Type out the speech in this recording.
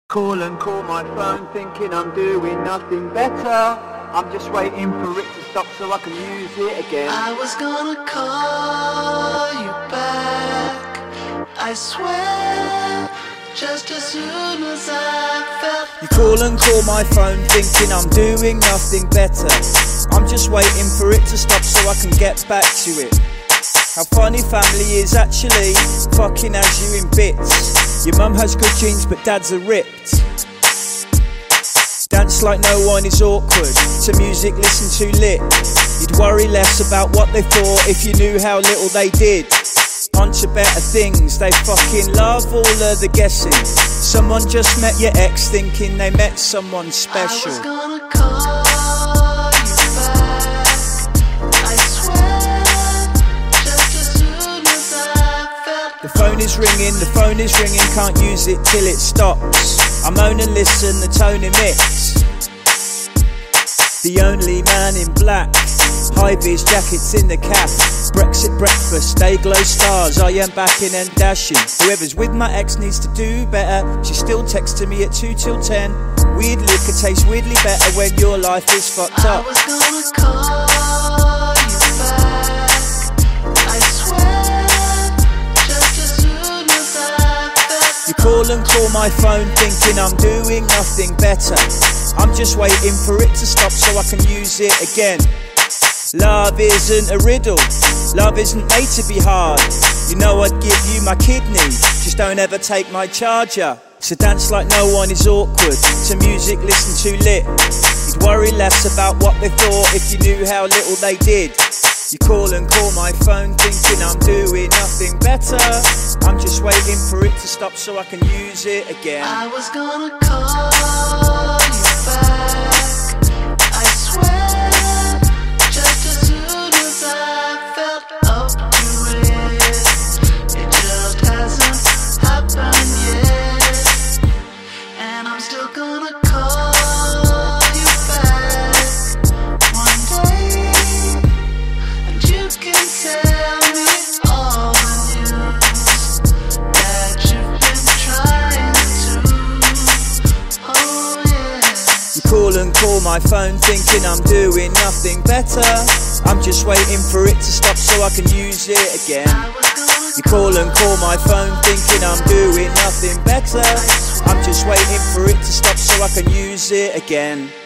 Call my phone thinking I'm doing nothing better. I'm just waiting for it to stop so I can use it again. I was gonna call you back, I swear, just as soon as I felt. You call my phone thinking I'm doing nothing better. I'm just waiting for it to stop so I can get back to it. How funny family is actually fucking has you in bits. Your mum has good genes but dad's are ripped. Dance like no one is awkward, to music listen too lit. You'd worry less about what they thought if you knew how little they did. On to better things, they fucking love all of the guessing. Someone just met your ex thinking they met someone special. I was gonna call you back, I swear, just as soon as I felt. The phone is ringing, can't use it till it stops. I moan and listen, the tone emits. The only man in black, high-vis jackets in the cap. Brexit breakfast, day glow stars, I am backing and dashing. Whoever's with my ex needs to do better. She's still texting me at 2 till 10. Weird liquor tastes weirdly better when your life is fucked up. I was gonna call you back, I swear, just as soon as I felt. You call my phone thinking I'm doing nothing better. I'm just waiting for it to stop so I can use it again. Love isn't a riddle, love isn't made to be hard. You know I'd give you my kidney, just don't ever take my charger. So dance like no one is awkward, to music listen too lit. You'd worry less about what they thought if you knew how little they did. You call my phone thinking I'm doing nothing better. I'm just waiting for it to stop so I can use it again. I was gonna call you back, I swear, just as soon as I felt up to it. It just hasn't happened yet, and I'm still gonna call you back one day, and you can tell me all the news that you've been trying to. Oh yeah. You call my phone thinking I'm doing nothing better. I'm just waiting for it to stop so I can use it again. You call my phone thinking I'm doing nothing better. I'm just waiting for it to stop so I can use it again.